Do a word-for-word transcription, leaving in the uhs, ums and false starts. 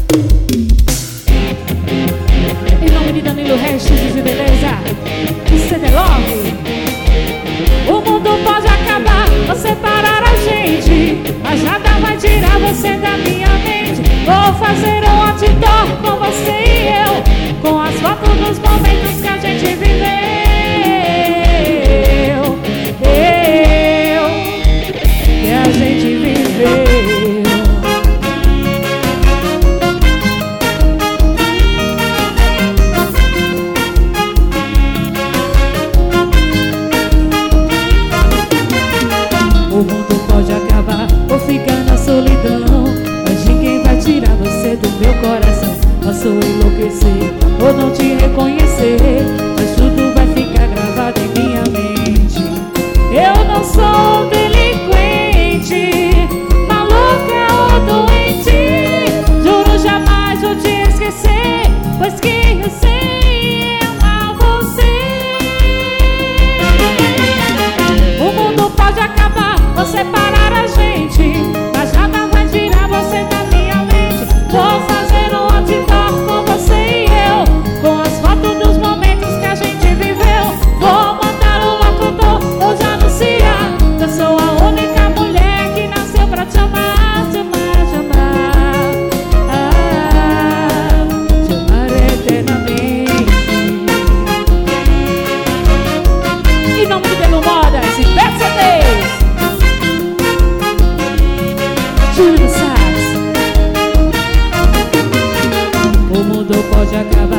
Em nome de Danilo Restes de Beleza e C D Love. O mundo pode acabar ou separar a gente, mas nada vai tirar você da minha mente. Vou fazer um outdoor com você e eu, com as fotos dos momentos que a gente viveu. Eu, que a gente viveu. O mundo pode acabar ou ficar na solidão, mas ninguém vai tirar você do meu coração. Posso enlouquecer ou não te reconhecer, mas tudo vai ficar gravado em minha mente. Eu não sou delinquente, maluca ou doente. Juro jamais vou te esquecer, pois que eu sei amar você. O mundo pode acabar ou separar a gente, mas nada vai tirar você da minha mente. Vou fazer um outdoor com você e eu, com as fotos dos momentos que a gente viveu. Vou mandar um outdoor hoje anunciar que eu sou a única mulher que nasceu pra te amar, te amar, te amar, ah, te amar eternamente. Em nome de Belo Modas e Beto C Ds, Júlio Sass. O mundo pode acabar